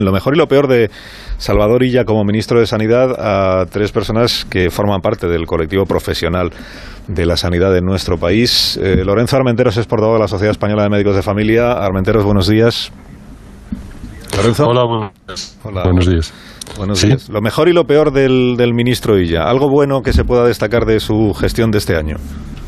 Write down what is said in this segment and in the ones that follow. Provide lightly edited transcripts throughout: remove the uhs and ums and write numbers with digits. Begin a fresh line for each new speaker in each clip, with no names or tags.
Lo mejor y lo peor de Salvador Illa como ministro de Sanidad a tres personas que forman parte del colectivo profesional de la sanidad de nuestro país. Lorenzo Armenteros es portavoz de la Sociedad Española de Médicos de Familia. Armenteros, buenos días. Lorenzo.
Hola,
Hola.
Buenos días.
Buenos días. Lo mejor y lo peor del ministro Illa. ¿Algo bueno que se pueda destacar de su gestión de este año?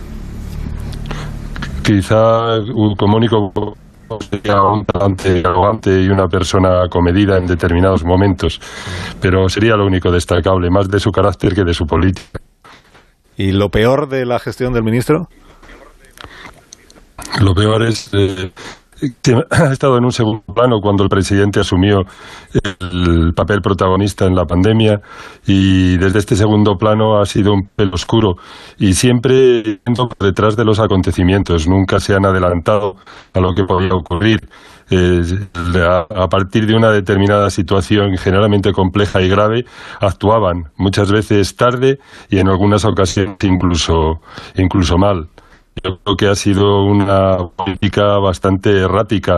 Quizá como único sería un talante arrogante y una persona comedida en determinados momentos, pero sería lo único destacable, más de su carácter que de su política.
¿Y lo peor de la gestión del ministro?
Lo peor es que ha estado en un segundo plano cuando el presidente asumió el papel protagonista en la pandemia, y desde este segundo plano ha sido un pelo oscuro y siempre por detrás de los acontecimientos. Nunca se han adelantado a lo que podía ocurrir. A partir de una determinada situación generalmente compleja y grave, actuaban muchas veces tarde y en algunas ocasiones incluso mal. Yo creo que ha sido una política bastante errática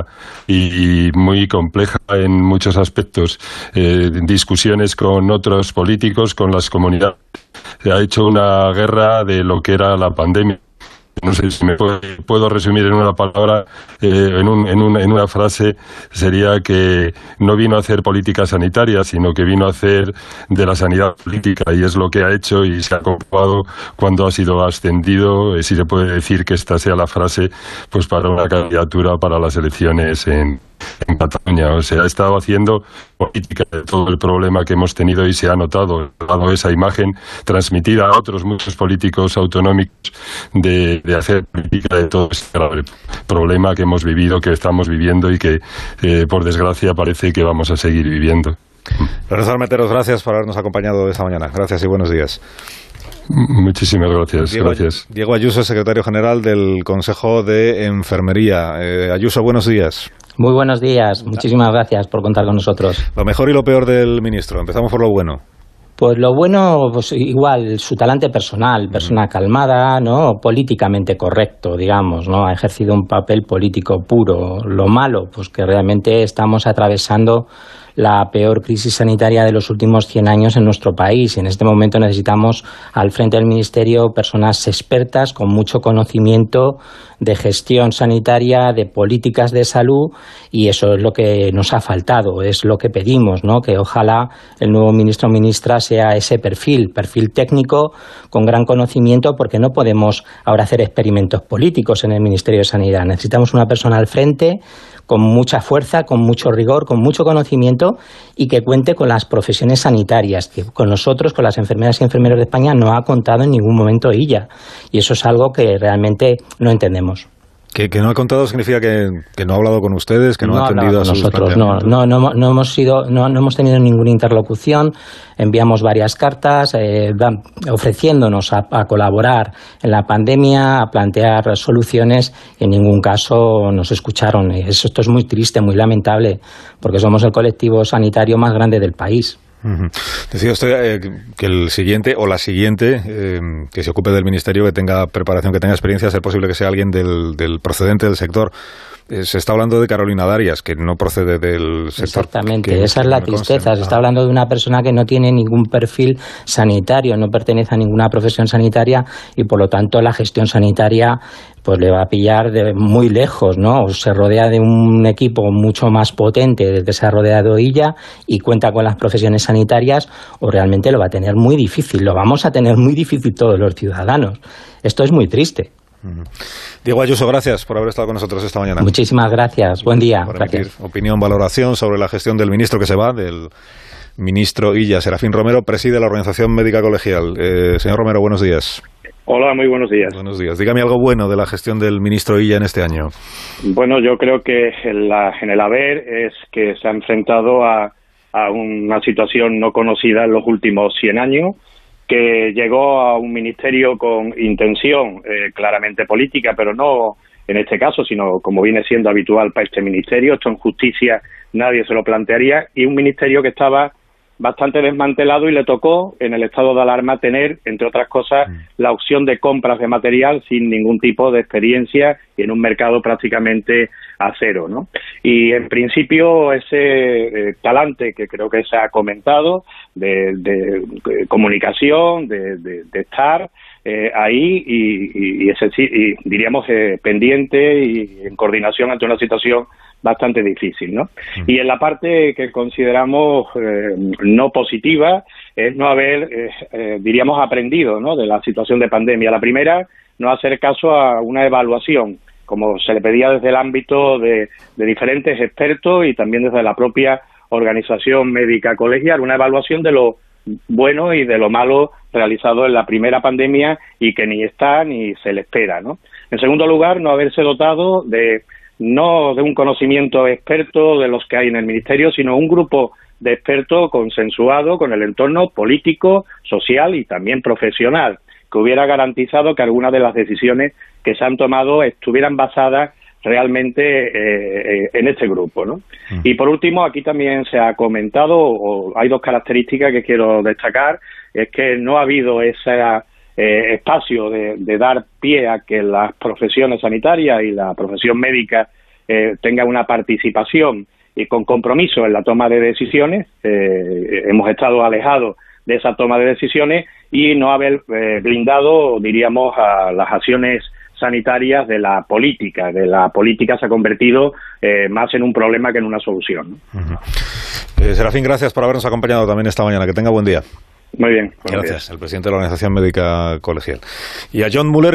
y muy compleja en muchos aspectos. Discusiones con otros políticos, con las comunidades. Se ha hecho una guerra de lo que era la pandemia. No sé si me puedo resumir en una palabra, en una frase, sería que no vino a hacer política sanitaria, sino que vino a hacer de la sanidad política, y es lo que ha hecho y se ha comprobado cuando ha sido ascendido. Si se puede decir que esta sea la frase pues para una candidatura para las elecciones en Cataluña. O sea, ha estado haciendo política de todo el problema que hemos tenido y se ha notado, dado esa imagen transmitida a otros muchos políticos autonómicos de hacer política de todo este grave problema que hemos vivido, que estamos viviendo y que por desgracia parece que vamos a seguir viviendo.
Lorenzo Armenteros, gracias por habernos acompañado esta mañana. Gracias y buenos días.
Muchísimas gracias.
Diego Ayuso, secretario general del Consejo de Enfermería. Ayuso, buenos días.
Muy buenos días, muchísimas gracias por contar con nosotros.
Lo mejor y lo peor del ministro, empezamos por lo bueno.
Pues lo bueno, pues igual, su talante personal, persona calmada, ¿no? Políticamente correcto, digamos, ¿no? Ha ejercido un papel político puro. Lo malo, pues que realmente estamos atravesando la peor crisis sanitaria de los últimos 100 años en nuestro país. Y en este momento necesitamos al frente del Ministerio personas expertas con mucho conocimiento de gestión sanitaria, de políticas de salud, y eso es lo que nos ha faltado, es lo que pedimos, ¿no? Que ojalá el nuevo ministro o ministra sea ese perfil técnico con gran conocimiento, porque no podemos ahora hacer experimentos políticos en el Ministerio de Sanidad. Necesitamos una persona al frente con mucha fuerza, con mucho rigor, con mucho conocimiento, y que cuente con las profesiones sanitarias, que con nosotros, con las enfermeras y enfermeros de España, no ha contado en ningún momento ella. Y eso es algo que realmente no entendemos.
Que no ha contado significa que no ha hablado con ustedes, que no ha atendido a sus
nosotros. No hemos tenido ninguna interlocución. Enviamos varias cartas ofreciéndonos a colaborar en la pandemia, a plantear soluciones, y en ningún caso nos escucharon. Esto es muy triste, muy lamentable, porque somos el colectivo sanitario más grande del país.
Decía usted que el siguiente o la siguiente que se ocupe del ministerio, que tenga preparación, que tenga experiencia, es posible que sea alguien del procedente del sector. Se está hablando de Carolina Darias, que no procede del sector.
Exactamente, esa es la tristeza. Se está hablando de una persona que no tiene ningún perfil sanitario, no pertenece a ninguna profesión sanitaria, y por lo tanto la gestión sanitaria pues le va a pillar de muy lejos, ¿no? O se rodea de un equipo mucho más potente del que se ha rodeado ella y cuenta con las profesiones sanitarias, o realmente lo va a tener muy difícil. Lo vamos a tener muy difícil todos los ciudadanos. Esto es muy triste.
Diego Ayuso, gracias por haber estado con nosotros esta mañana.
Muchísimas gracias. Buen día.
Gracias. Opinión, valoración sobre la gestión del ministro que se va, del ministro Illa. Serafín Romero preside la Organización Médica Colegial. Señor Romero, buenos días.
Hola, muy buenos días.
Buenos días. Dígame algo bueno de la gestión del ministro Illa en este año.
Bueno, yo creo que en el haber es que se ha enfrentado a una situación no conocida en los últimos 100 años, que llegó a un ministerio con intención claramente política, pero no en este caso, sino como viene siendo habitual para este ministerio. Esto en justicia nadie se lo plantearía, y un ministerio que estaba bastante desmantelado y le tocó en el estado de alarma tener, entre otras cosas, la opción de compras de material sin ningún tipo de experiencia y en un mercado prácticamente a cero, ¿no? Y en principio ese talante que creo que se ha comentado de comunicación, de estar ahí y diríamos pendiente y en coordinación ante una situación bastante difícil, ¿no? Y en la parte que consideramos no positiva es no haber, diríamos, aprendido, ¿no?, de la situación de pandemia. La primera, no hacer caso a una evaluación, como se le pedía desde el ámbito de diferentes expertos y también desde la propia organización médica colegial, una evaluación de lo bueno y de lo malo realizado en la primera pandemia y que ni está ni se le espera, ¿no? En segundo lugar, no haberse dotado no de un conocimiento experto de los que hay en el Ministerio, sino un grupo de expertos consensuado con el entorno político, social y también profesional, que hubiera garantizado que algunas de las decisiones que se han tomado estuvieran basadas realmente en este grupo, ¿no? Y por último, aquí también se ha comentado, hay dos características que quiero destacar, es que no ha habido ese espacio de dar pie a que las profesiones sanitarias y la profesión médica tengan una participación y con compromiso en la toma de decisiones. Hemos estado alejados de esa toma de decisiones y no haber blindado, diríamos, a las acciones sanitarias de la política. De la política se ha convertido más en un problema que en una solución, ¿no?
Serafín, gracias por habernos acompañado también esta mañana. Que tenga buen día.
Muy bien.
Gracias. El presidente de la Organización Médica Colegial. Y a John Muller,